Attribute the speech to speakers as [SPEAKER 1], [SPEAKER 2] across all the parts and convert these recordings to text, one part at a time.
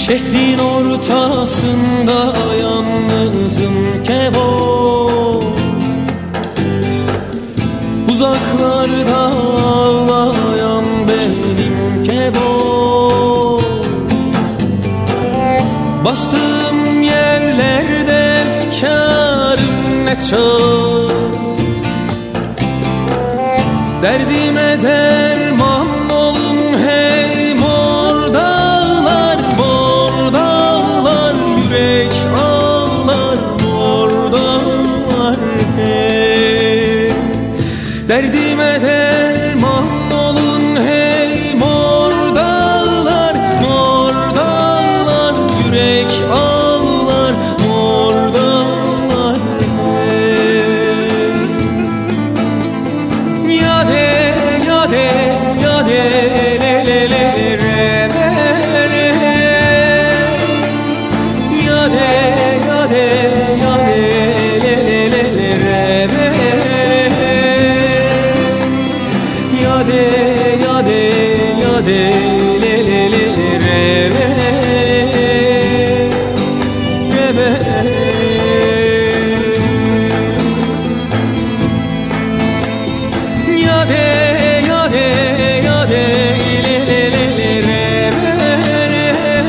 [SPEAKER 1] Şehrin ortasında yalnızım Kevo, uzaklarda ağlayan benim Kevo. Bastığım yerlerde efkarım ne çok, derdime derman olun hey mor dağlar, mor dağlar, yürek ağlar mor dağlar hey. Derdime derman olun hey mor dağlar, mor dağlar, yürek ağlar mor dağlar hey. Ya de, ya de, ya de, le le le re re re. Ya de, ya de, ya de, le le le le re re. Ya de, ya de, ya de, le le le le re re re re. Ya de, ya de, ya de, le le le le re re.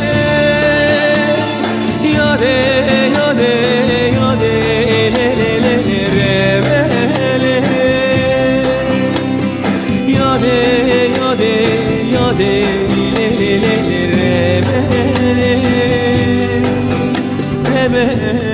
[SPEAKER 1] Ya de, ya de, ya de, le le le le re re. Ya de, ya de, ya de, le le le le re re re.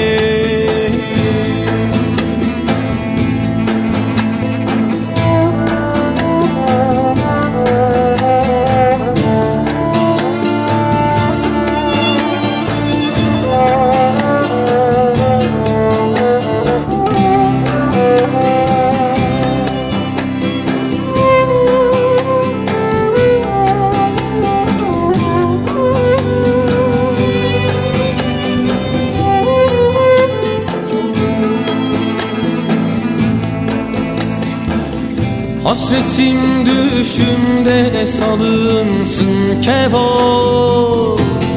[SPEAKER 1] Hasretim düşümde salınsın Kevo,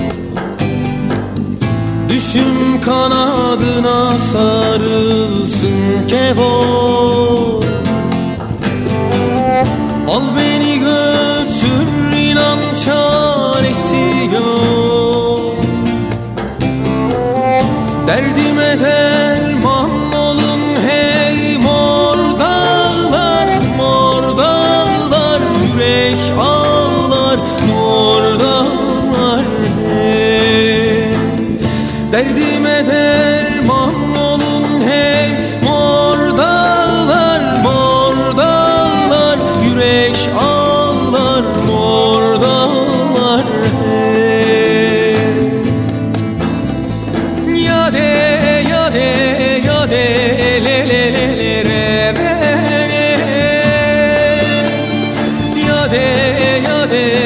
[SPEAKER 1] düşüm kanadına sarılsın Kevo. Al beni götür, inan çaresi yok, derdime derman olun hey mor dağlar, mor dağlar, yürek ağlar mor dağlar hey. Derdime derman olun hey mor dağlar, mor dağlar, yürek ağlar mor dağlar hey. Ya de, ya de, ya de, le le le le re re. Ya de, ya de,